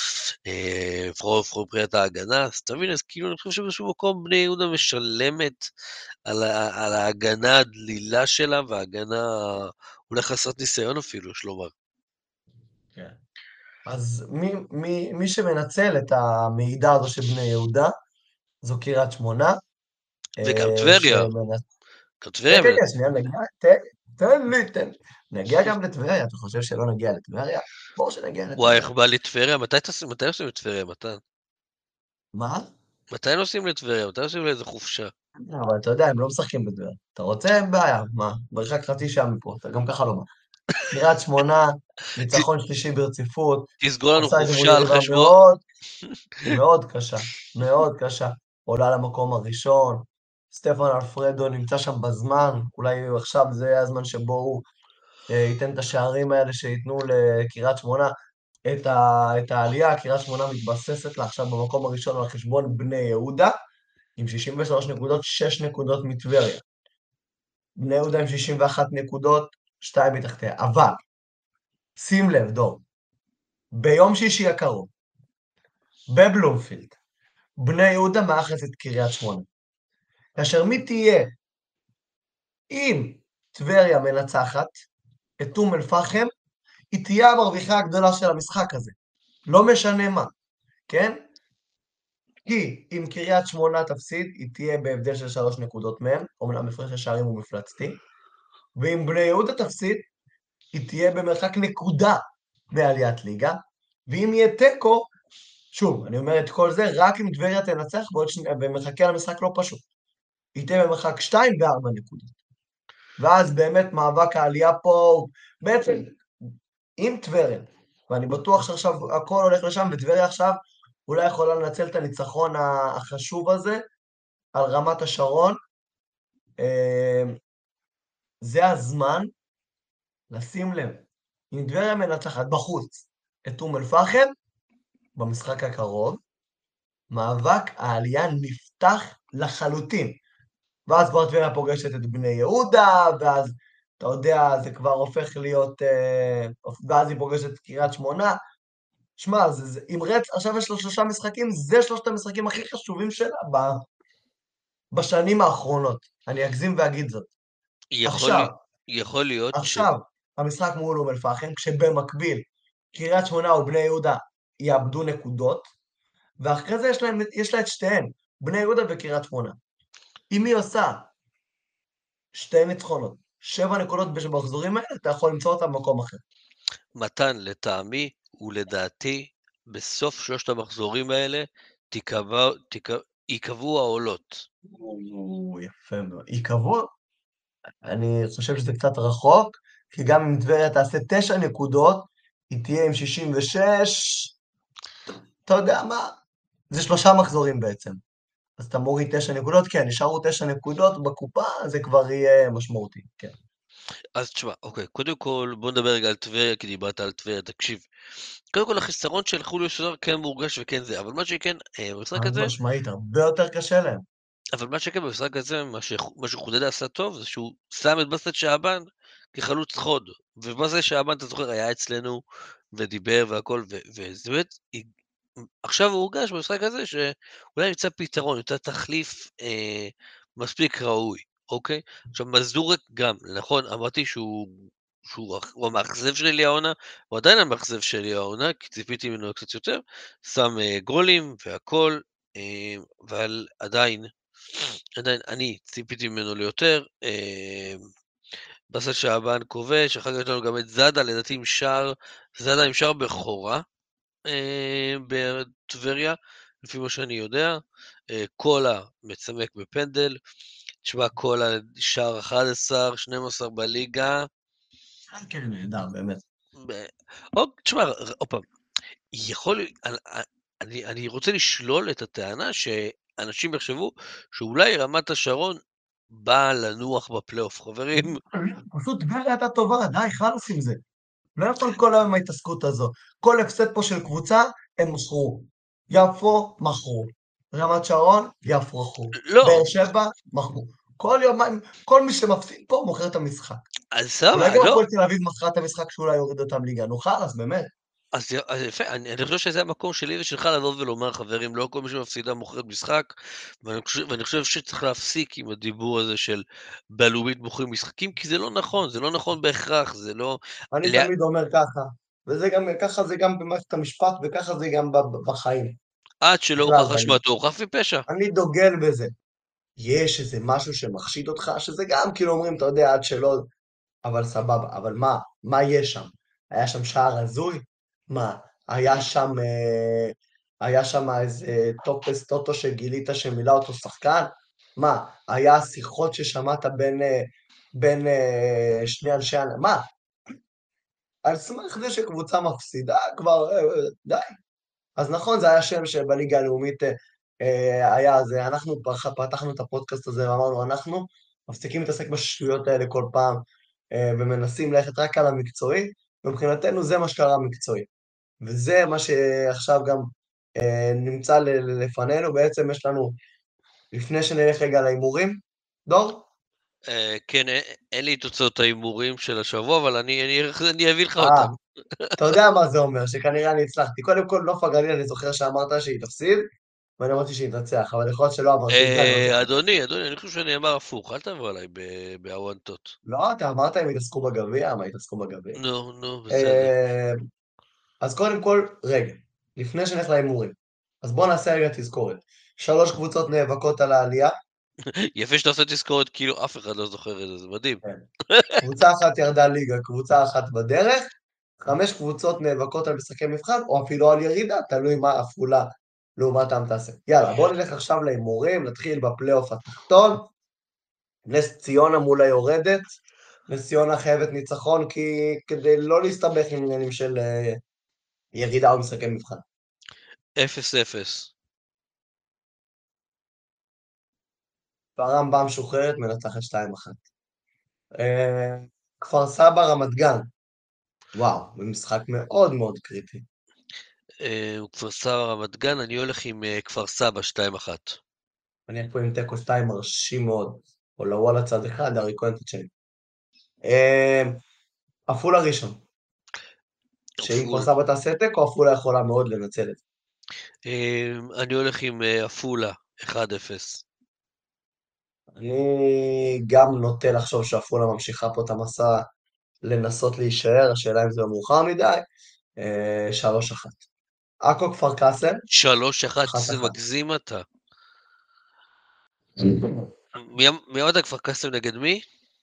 S2: אה, לפחות לפחות מבחינת ההגנה, אז אתה מבין, אז כאילו אני חושב שבאיזשהו מקום בני יהודה משלמת על, ה- על ההגנה הדלילה שלה, וההגנה אולי חסרת ניסיון אפילו, יש לומר.
S1: כן. אז מי, מי, מי שמנצל את המעידה הזו של בני יהודה, זו קריית שמונה,
S2: וגם
S1: אה,
S2: טבריה,
S1: שמנצ...
S2: גם
S1: כן,
S2: טבריה,
S1: כן,
S2: מנ-
S1: כן, שנייה, נגיע, תן, תן לי, תן. נגיע גם לטבריה, אתה חושב שלא נגיע לטבריה? ברור שנגיע
S2: וואי, איך
S1: לטבריה.
S2: בא לי טבריה? מתי טסים- מתי נוסעים לטבריה, מתן?
S1: מה?
S2: מתי נוסעים לטבריה? מתי נוסעים לאיזה חופשה?
S1: אבל אתה יודע, הם לא משחקים בטבריה. אתה רוצה, אין בעיה, מה? מרחק חצי שעה מפה, אתה גם ככה לא בא. קריית שמונה,
S2: ת-
S1: ניצחון שלישי ברציפות,
S2: תסגור לנו
S1: עושה את זה מול
S2: חופשה על
S1: יריבה
S2: חשבון.
S1: מאוד, מאוד קשה, מאוד קשה. עולה למקום הראשון, סטפן אלפרדו נמצא שם בזמן, אולי עכשיו זה הזמן שבו הוא אה, ייתן את השערים האלה שייתנו לקריית שמונה את, ה, את העלייה. קריית שמונה מתבססת לה עכשיו במקום הראשון על חשבון בני יהודה, עם שישים ושלוש נקודות, שש נקודות מטבריה. בני יהודה עם שישים ואחת נקודות, שתיים מתחתיה. אבל, שים לב, דור, ביום שישי הקרוב, בבלומפילד, בני יהודה מארחת את קריית שמונה. כאשר מי תהיה, אם טבריה מנצחת את אום אל-פחם, היא תהיה המרוויחה הגדולה של המשחק הזה. לא משנה מה, כן? כי אם קריית שמונה תפסיד, היא תהיה בהבדל של שלוש נקודות מהם, אומנם הפרש השערים הוא מפלצתי, ואם בני יהודה תפסיד, היא תהיה במרחק נקודה מעליית ליגה, ואם יהיה תיקו, שוב, אני אומר את כל זה, רק אם טבריה תנצח בעוד שני, ומחכה למשחק לא פשוט. היא תהיה במרחק שתיים וארבע נקודות. ואז באמת מאבק העלייה פה, הוא- בעצם, אם טבריה, ואני בטוח שעכשיו הכל הולך לשם, וטבריה עכשיו אולי יכולה לנצל את הניצחון החשוב הזה על רמת השרון, אה, זה הזמן לשים לב. אם טבריה מנצחת בחוץ את אום אל-פחם, במשחק הקרוב, מאבק העלייה נפתח לחלוטין. ואז כבר טבריה פוגשת את בני יהודה, ואז, אתה יודע, זה כבר הופך להיות, אה, ואז היא פוגשת את קריית שמונה. שמע, זה, זה, אם רץ, עכשיו יש לו שלושה משחקים, זה שלושת המשחקים הכי חשובים שלה ב, בשנים האחרונות. אני אגזים ואגיד זאת.
S2: יכול,
S1: עכשיו,
S2: לי- יכול להיות ש...
S1: עכשיו, המשחק מול אום אל-פחם, כשבמקביל קריית שמונה ובני יהודה יאבדו נקודות, ואחרי זה יש, להם, יש לה את שתיהן, בני יהודה וקריית שמונה. אם היא עושה שתי ניצחונות, שבע נקודות במחזורים האלה, אתה יכול למצוא אותה במקום אחר.
S2: מתן, לטעמי ולדעתי, בסוף שלושת המחזורים האלה תיקבע, תיקבע, ייקבעו העולות.
S1: או, יפה מאוד. ייקבעו, אני חושב שזה קצת רחוק, כי גם אם טבריה תעשה תשע נקודות, היא תהיה עם שישים ושש, אתה יודע מה? זה שלושה מחזורים בעצם. אז אתה מוריד תשע נקודות, כן, נשארו תשע נקודות בקופה, זה כבר יהיה משמעותי, כן.
S2: אז תשמע, אוקיי, קודם כל בוא נדבר רגע על טבריה, כי דיברת על טבריה, תקשיב. קודם כל החיסרון של חוליו סוזר כן מורגש וכן זה, אבל מה שכן, אה, במשחק
S1: חד
S2: הזה,
S1: משמעית, הרבה יותר קשה להם.
S2: אבל מה שכן במשחק הזה, מה שח- מה שחודד עשה טוב, זה שהוא שם את באסל שעבן כחלוץ חוד. ובאסל שעבן, אתה זוכר, היה אצלנו ודיבר והכל, ו- וזה באמת, הג- עכשיו הוא הורגש במשחק הזה שאולי נמצא פתרון, נמצא תחליף אה, מספיק ראוי, אוקיי? עכשיו, מזדורק גם, נכון, אמרתי שהוא, שהוא הח- הוא המאכזב שלי העונה, הוא עדיין המאכזב שלי העונה, כי ציפיתי ממנו קצת יותר, שם אה, גולים והכל, אה, אבל עדיין, עדיין אני ציפיתי ממנו ליותר. אה, באסל שעבן כובש, אחר כך יש לנו גם את זאדה, לדעתי עם שער, זאדה עם שער בכורה אה, בטבריה, לפי מה שאני יודע. אה, קולה מצמק בפנדל. תשמע, קולה שער אחד עשר, שנים עשר בליגה.
S1: כן, נהדר, באמת.
S2: ב- או, תשמע, ר- עוד פעם, יכול, אני, אני אני רוצה לשלול את הטענה שאנשים יחשבו שאולי רמת השרון באה לנוח בפלייאוף, חברים.
S1: פשוט טבריה הייתה טובה, די, חלאס עם זה. לא יכול כל היום ההתעסקות הזו. כל הפסד פה של קבוצה, הם מכרו. יפו, מכרו. רמת שרון, יפרחו. באר
S2: לא,
S1: שבע, מכרו. כל יומיים, כל מי שמפסיד פה מוכר את המשחק.
S2: אז
S1: אולי
S2: סבבה,
S1: גם
S2: לא,
S1: הפועל תל אביב מכרה את המשחק שאולי יוריד אותם ליגה. נו חלאס, באמת.
S2: אז י- אז יפה, אני אני חושב שזה המקום שלי ושלך לבוא ולומר, חברים, לא כל מי שמפסידה מוכרת משחק, ואני חושב ואני חושב שצריך להפסיק עם הדיבור הזה של בלאומית מוכרים משחקים, כי זה לא נכון, זה לא נכון בהכרח, זה לא...
S1: אני
S2: אליה-
S1: תמיד אומר ככה, וזה גם, ככה זה גם במערכת המשפט, וככה זה גם ב- ב- בחיים.
S2: עד שלא
S1: בכלל,
S2: הוכח
S1: ואני
S2: אשמתו, חף מפשע.
S1: אני דוגל בזה. יש איזה משהו שמחשיד אותך, שזה גם כאילו אומרים, אתה יודע, עד שלא, אבל סבבה. אבל מה, מה יש שם? היה שם שער הזוי? מה, היה שם, אה, היה שם איזה טופס טוטו שגילית שמילא אותו שחקן? מה, היה שיחות ששמעת בין, אה, בין אה, שני אנשי... הנ- מה, על סמך זה שקבוצה מפסידה, כבר, אה, אה, די. אז נכון, זה היה שם שבליגה הלאומית אה, אה, היה, זה אנחנו פח- פתחנו את הפודקאסט הזה ואמרנו, אנחנו מפסיקים להתעסק בשטויות האלה כל פעם, אה, ומנסים ללכת רק על המקצועי, ומבחינתנו זה מה שקרה מקצועי. וזה מה שעכשיו גם אה, נמצא ל- ל- לפנינו, בעצם יש לנו, לפני שנלך רגע להימורים, דור?
S2: אה, כן, א- אין לי תוצאות ההימורים של השבוע, אבל אני אני- אני אביא לך
S1: אה,
S2: אותם.
S1: אתה יודע מה זה אומר, שכנראה אני הצלחתי. קודם כל, נוף הגליל, אני זוכר שאמרת שהיא תפסיד, ואני אמרתי שהיא תנצח, אבל יכול להיות שלא אמרתי את זה, אני לא
S2: אה,
S1: זוכר.
S2: אדוני, אדוני, אני חושב שאני אמר הפוך, אל תבוא עליי ב- בהוואנטות.
S1: לא, אתה אמרת הם יתעסקו בגביע, מה יתעסקו בגביע?
S2: נו, נו, בסדר.
S1: אה, אז קודם כל, רגע, לפני שנלך להימורים, אז בואו נעשה רגע תזכורת. שלוש קבוצות נאבקות על העלייה,
S2: יפה שאתה עושה תזכורת כאילו אף אחד לא זוכר את זה, זה מדהים.
S1: כן. קבוצה אחת ירדה ליגה, קבוצה אחת בדרך, חמש קבוצות נאבקות על משחקי מבחן, או אפילו על ירידה, תלוי מה עפולה לעומתם תעשה. יאללה, בואו נלך עכשיו להימורים, נתחיל בפלייאוף התחתון. נס ציונה מול היורדת. נס ציונה חייבת ניצחון כי כדי לא להסתבך עם עניינים של אה, ירידה או משחקי מבחן.
S2: אפס אפס.
S1: והרמב"ם משוחררת, מנצחת שתיים אחת. אה, כפר סבא, רמת גן. וואו, זה משחק מאוד מאוד קריטי.
S2: אה, כפר סבא רמת גן, אני הולך עם אה, כפר סבא שתיים אחת.
S1: אני אהיה פה עם תיקו שתיים מרשים מאוד. או לוואלה צד אחד, ארי כהן צד שני. אה, עפולה ראשון. שאם כפר
S2: עפול.
S1: סבא תעשה תיקו, עפולה יכולה מאוד לנצל את זה.
S2: אה, אני הולך עם אה, עפולה אחד אפס.
S1: אני גם נוטה לחשוב שעפולה ממשיכה פה את המסע לנסות להישאר, השאלה אם זה לא מאוחר מדי, אה, שלוש אחת. עכו כפר קאסם,
S2: שלוש אחת,
S1: אחת
S2: זה
S1: אחת.
S2: מגזים אתה. מי אמ- מי אמרת כפר קאסם נגד מי?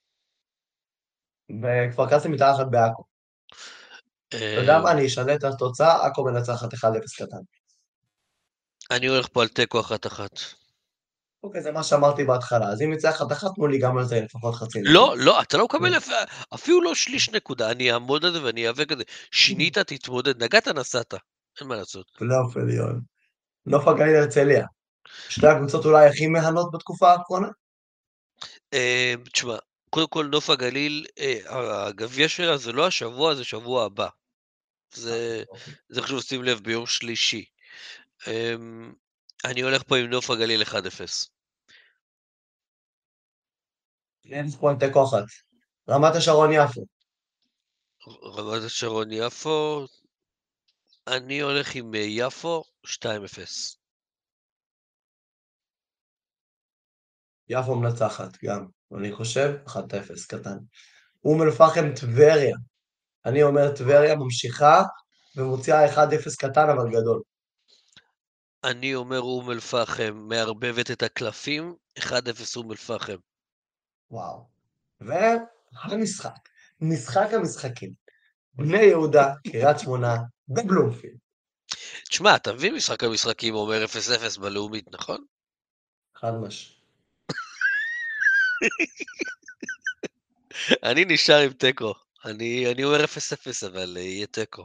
S1: וכפר קאסם מתארחת בעכו. אתה יודע
S2: אה,
S1: מה, אני אשנה את התוצאה, עכו מנצחת אחד אפס קטן.
S2: אני הולך פה על תיקו אחת אחת.
S1: אוקיי, זה מה שאמרתי בהתחלה, אז אם יצא אחת אחת, תנו לי גם על זה לפחות חצי נקודה.
S2: לא, לא, אתה לא מקבל אפ- אפילו לא שליש נקודה, אני אעמוד על זה ואני איאבק על זה. שינית, תתמודד, נגעת, נסעת. אין מה לעשות.
S1: פלייאוף עליון. נוף הגליל הרצליה. שתי הקבוצות אולי הכי מהנות בתקופה האחרונה?
S2: אה, תשמע, קודם כל נוף הגליל, אה, הגביע שלה זה לא השבוע, זה שבוע הבא. זה,
S1: אוקיי.
S2: זה חשוב לשים לב ביום שלישי. אמ, אני הולך פה עם נוף הגליל אחד אפס.
S1: אין פה תיקו אחת. רמת השרון יפו.
S2: רמת השרון יפו, אני הולך עם אה, יפו שתיים אפס.
S1: יפו מנצחת גם, אני חושב, אחת אפס קטן. אום אל-פחם טבריה. אני אומר טבריה ממשיכה ומוציאה אחד אפס קטן אבל גדול.
S2: אני אומר אום אל-פחם מערבבת את הקלפים, אחד אפס אום אל-פחם.
S1: וואו. והמשחק, משחק המשחקים. בני יהודה, קריית שמונה, בבלומפילד.
S2: תשמע, אתה מבין משחק המשחקים אומר אפס אפס בלאומית, נכון?
S1: חד מש.
S2: אני נשאר עם תיקו. אני, אני אומר אפס אפס, אבל אה, יהיה תיקו.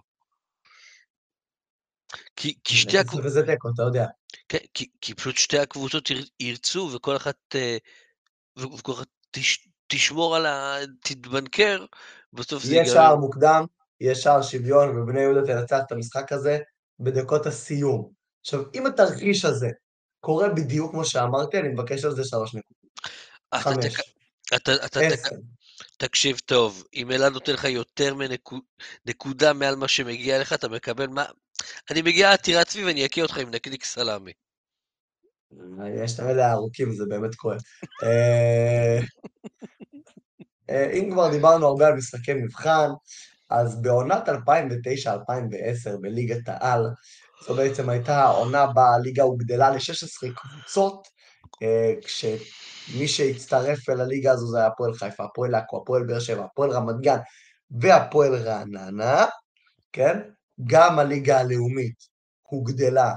S2: כי, כי שתי
S1: אפס
S2: הקבוצות,
S1: אפס זה תיקו, אתה יודע.
S2: כן, כי, כי פשוט שתי הקבוצות יר- ירצו, וכל אחת, אה, ו- וכל אחת תש, תשמור על ה... תתבנקר, בסוף זה
S1: יהיה
S2: ייגמר.
S1: שער מוקדם, יהיה שער שוויון, ובני יהודה תנצח את המשחק הזה בדקות הסיום. עכשיו, אם התרחיש הזה קורה בדיוק כמו שאמרתי, אני מבקש על זה שלוש נקודות.
S2: אתה, תק,
S1: חמש,
S2: אתה, אתה, תק,
S1: עשר.
S2: תקשיב טוב, אם אלעד נותן לך יותר מנקודה מעל מה שמגיע לך, אתה מקבל מה... אני מגיע עתירת צבי ואני אקיא אותך עם נקניק סלמי.
S1: יש תמיד הארוכים, זה באמת כואב. אה, אה, אם כבר דיברנו הרבה על משחקי מבחן, אז בעונת אלפיים ותשע אלפיים ועשר בליגת העל, זו בעצם הייתה העונה בה הליגה הוגדלה ל-שש עשרה קבוצות, אה, כשמי שהצטרף אל הליגה הזו זה היה הפועל חיפה, הפועל עכו, הפועל באר שבע, הפועל רמת גן והפועל רעננה, כן? גם הליגה הלאומית הוגדלה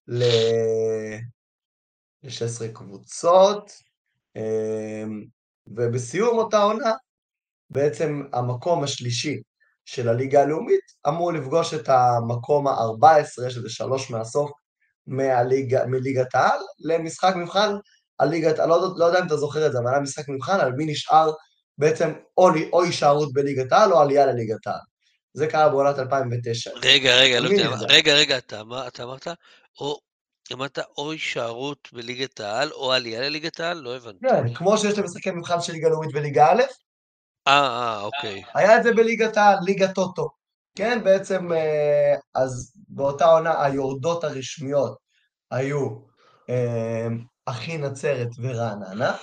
S1: ל-שש עשרה קבוצות, אה, ובסיום אותה עונה, בעצם המקום השלישי של הליגה הלאומית אמור לפגוש את המקום ה-ארבע עשרה, שזה שלוש מהסוף, מהליגה, מליגת העל, למשחק מבחן על ליגת, לא, לא יודע אם אתה זוכר את זה, אבל היה משחק מבחן על מי נשאר בעצם או, או הישארות בליגת העל או עלייה לליגת העל. זה קרה בעונת אלפיים ותשע.
S2: רגע, רגע,
S1: על
S2: לא
S1: מי
S2: יודע,
S1: נפגע?
S2: רגע, רגע, אתה, אמר, אתה אמרת, או, אמרת או הישארות בליגת העל, או עלייה לליגת העל? לא הבנתי.
S1: כן, כמו שיש למשחקי מבחן של ליגה לאומית וליגה א',
S2: אה, אה, אוקיי.
S1: היה את זה בליגת העל, ליגת טוטו. כן, בעצם, אה, אז באותה עונה היורדות הרשמיות היו אה, אחי נצרת ורעננה.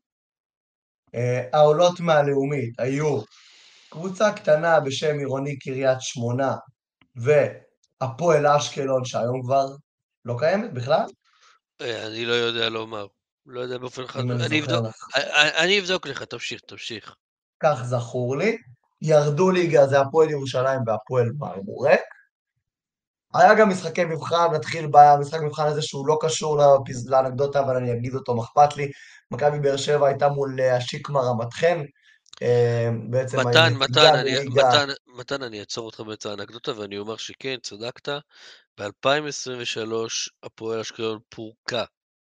S1: אה, העולות מהלאומית היו קבוצה קטנה בשם עירוני קריית שמונה והפועל אשקלון, שהיום כבר לא קיימת בכלל,
S2: אה, אני לא יודע לומר. לא יודע באופן חד...
S1: אם אני
S2: אני
S1: זוכר
S2: אבדוק,
S1: נכון.
S2: אני, אני אבדוק לך, תמשיך, תמשיך.
S1: כך זכור לי. ירדו ליגה, זה הפועל ירושלים והפועל מרמורק. היה גם משחקי מבחן, נתחיל במשחק מבחן הזה שהוא לא קשור לפז- לאנקדוטה, אבל אני אגיד אותו, מה אכפת לי. מכבי באר שבע הייתה מול אה, השיקמה רמת חן, אה, בעצם
S2: מתן,
S1: הנציגה
S2: מתן, אני,
S1: בליגה,
S2: מתן, מתן, אני אעצור אותך באמצע האנקדוטה, ואני אומר שכן, צדקת. ב-אלפיים עשרים ושלוש הפועל אשקלון פורקה.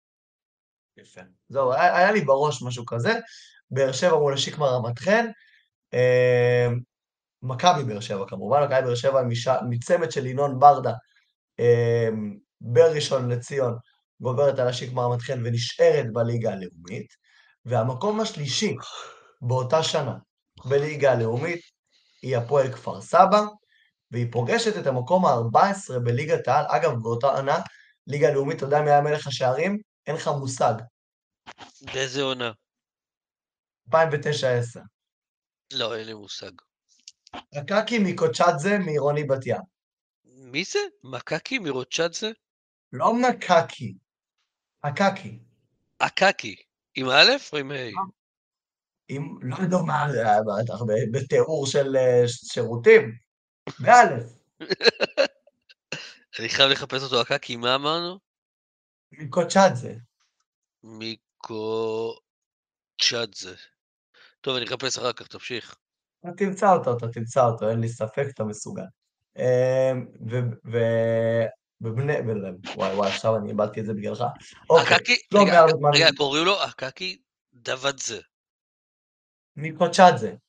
S1: יפה. זהו, היה, היה לי בראש משהו כזה, באר שבע מול השיקמה רמת חן, אה, מכבי באר שבע כמובן, מכבי באר שבע מש- מצמד של ינון ברדה, אה, בראשון לציון, גוברת על השיקמה רמת חן ונשארת בליגה הלאומית, והמקום השלישי באותה שנה בליגה הלאומית היא הפועל כפר סבא, והיא פוגשת את המקום ה-ארבע עשרה בליגת העל. אגב, באותה עונה, ליגה הלאומית, אתה יודע מי היה מלך השערים? אין לך מושג.
S2: באיזה עונה?
S1: אלפיים ותשע עשר.
S2: לא, אין לי מושג.
S1: הקקי מקוצ'אדזה מעירוני בת ים.
S2: מי זה? מקקי מרוצ'אדזה?
S1: לא מקקי, הקקי.
S2: הקקי. עם א' או עם ה'?
S1: אם, לא יודע מה, אה, בטח, ב- בתיאור של אה, שירותים, באלף,
S2: אני חייב לחפש אותו, הקקי, מה אמרנו?
S1: מקוצ'אדזה.
S2: מקוצ'אדזה. טוב, אני אחפש אחר כך, תמשיך.
S1: אתה תמצא אותו, אתה תמצא אותו, אין לי ספק, אתה מסוגל. אמ, ו- ו- ובני, ו- וואי וואי, עכשיו אני איבדתי את זה בגללך. אוקיי,
S2: הקקי,
S1: שלומי
S2: רגע,
S1: ארטמן,
S2: רגע, קוראים לו הקקי דוודזה.
S1: מקוצ'אדזה.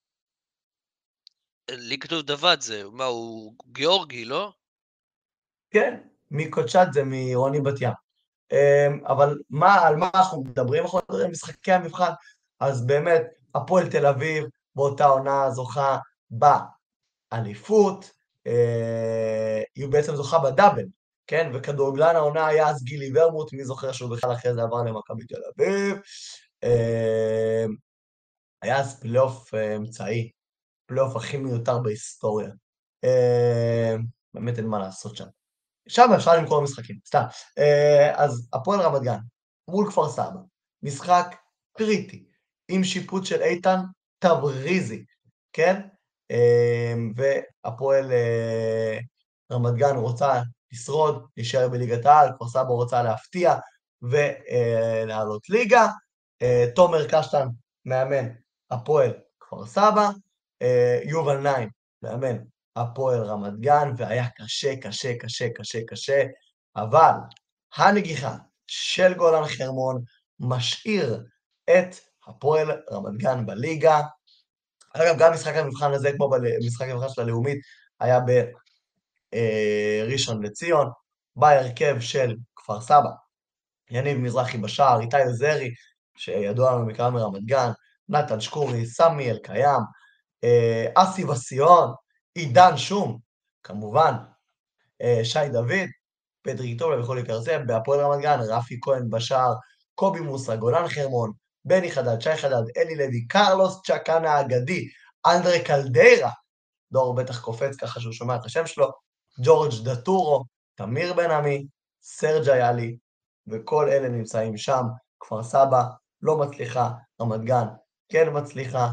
S2: לי כתוב דוודזה, מה, הוא גיאורגי, לא?
S1: כן, מקוצ'אדזה, מעירוני בת ים. אמ, אבל מה, על מה אנחנו מדברים? אנחנו מדברים על משחקי המבחן. אז באמת, הפועל תל אביב באותה עונה זוכה באליפות, אה, היא בעצם זוכה בדאבל, כן? וכדורגלן העונה היה אז גילי ורמוט, מי זוכר שהוא בכלל אחרי זה עבר למכבי תל אביב. אה, היה אז פלייאוף אה, אמצעי, פלייאוף הכי מיותר בהיסטוריה. אה, באמת אין מה לעשות שם. שם אפשר למכור משחקים, סתם. אה, אז הפועל רמת גן, מול כפר סבא, משחק קריטי, עם שיפוט של איתן תבריזי, כן? אה, והפועל אה, רמת גן רוצה לשרוד, להישאר בליגת העל, כפר סבא רוצה להפתיע ולעלות ליגה. אה, תומר קשטן, מאמן הפועל כפר סבא, אה, יובל נעים, מאמן הפועל רמת גן, והיה קשה, קשה, קשה, קשה, קשה, אבל הנגיחה של גולן חרמון משאיר את הפועל רמת גן בליגה. אגב, גם משחק המבחן הזה, כמו במשחק המבחן של הלאומית, היה בראשון לציון, בהרכב של כפר סבא. יניב מזרחי בשער, איתי עוזרי, שידוע לנו מקרא מרמת גן, נתן שקורי, סמי אלקיים, אסי וסיון, עידן שום, כמובן, שי דוד, פטריק טובל וכל יקרסם, בהפועל רמת גן, רפי כהן בשער, קובי מוסה, גולן חרמון, בני חדד, שי חדד, אלי לוי, קרלוס צ'קנה האגדי, אנדרה קלדיירה, דור בטח קופץ ככה שהוא שומע את השם שלו, ג'ורג' דטורו, תמיר בן עמי, סרג' איאלי, וכל אלה נמצאים שם, כפר סבא לא מצליחה, רמת גן כן מצליחה,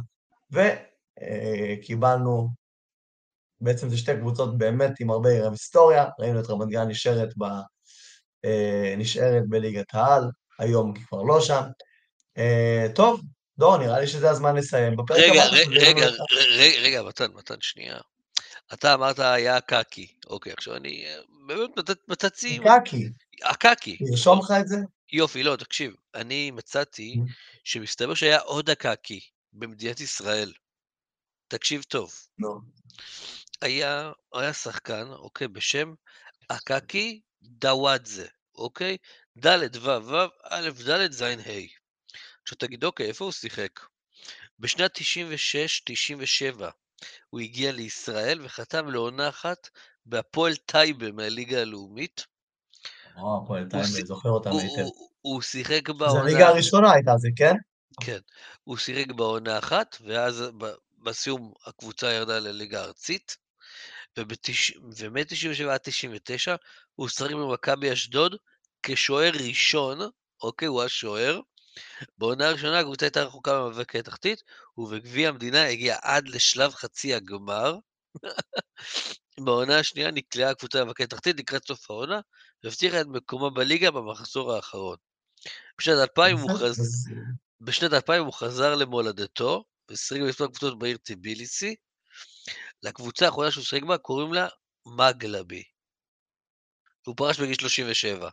S1: וקיבלנו, בעצם זה שתי קבוצות באמת עם הרבה ערב היסטוריה, ראינו את רמת גן נשארת, ב, נשארת בליגת העל, היום כבר לא שם. טוב, דור, נראה לי שזה הזמן לסיים. בפרק
S2: רגע,
S1: הבא אתה מביא לנו
S2: רגע,
S1: את...
S2: רגע, רגע, מתן, מתן, שנייה. אתה אמרת היה קקי, אוקיי, עכשיו אני באמת מצאתי,
S1: קקי,
S2: הקקי,
S1: תרשום לך את זה?
S2: יופי, לא, תקשיב, אני מצאתי שמסתבר שהיה עוד הקקי במדינת ישראל. תקשיב טוב.
S1: נו.
S2: היה, היה שחקן, אוקיי, בשם הקקי דוואדזה, אוקיי? ד' ו' ו', א' ד' ז' ה'. עכשיו תגיד, אוקיי, איפה הוא שיחק? בשנת תשעים ושש תשעים ושבע הוא הגיע לישראל וחתם לעונה אחת בהפועל טייבה מהליגה הלאומית.
S1: או, הפועל
S2: הוא,
S1: טייבה,
S2: שי-
S1: זוכר אותם
S2: הוא,
S1: היטב.
S2: הוא, הוא שיחק
S1: זה הליגה
S2: בעונה,
S1: הראשונה הייתה זה, כן?
S2: כן, הוא שיחק בעונה אחת, ואז ב- בסיום הקבוצה ירדה לליגה הארצית, ומ-תשעים ושבע עד תשעים ותשע הוא שיחק במכבי אשדוד כשוער ראשון, אוקיי, הוא השוער. בעונה הראשונה הקבוצה הייתה רחוקה מהמאבק התחתית, ובגביע המדינה הגיע עד לשלב חצי הגמר. בעונה השנייה נקלעה הקבוצה למאבקי תחתית לקראת סוף העונה, והבטיחה את מקומה בליגה במחזור האחרון. בשנת אלפיים הוא, חז...
S1: אז
S2: בשנת אלפיים הוא חזר למולדתו, ושיחק במספר קבוצות בעיר טיביליסי. לקבוצה האחרונה שהוא שיחק בה קוראים לה מגלבי. הוא פרש בגיל שלושים ושבע.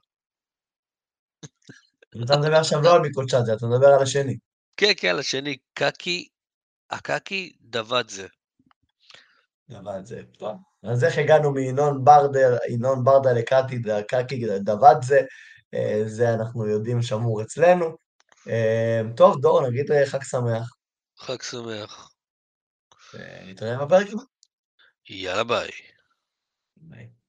S1: אתה מדבר עכשיו לא על מיקולצ'אג'ה, אתה מדבר על השני.
S2: כן, כן, על השני, קקי, הקקי דוואדזה.
S1: אבל זה, טוב. אז איך הגענו מינון ברדר, ינון ברדה לקקי, קקי דוואדזה, אה, זה אנחנו יודעים שמור אצלנו. אה, טוב, דור, נגיד אה, חג שמח.
S2: חג שמח.
S1: ונתראה בפרק הבא.
S2: יאללה ביי.
S1: ביי.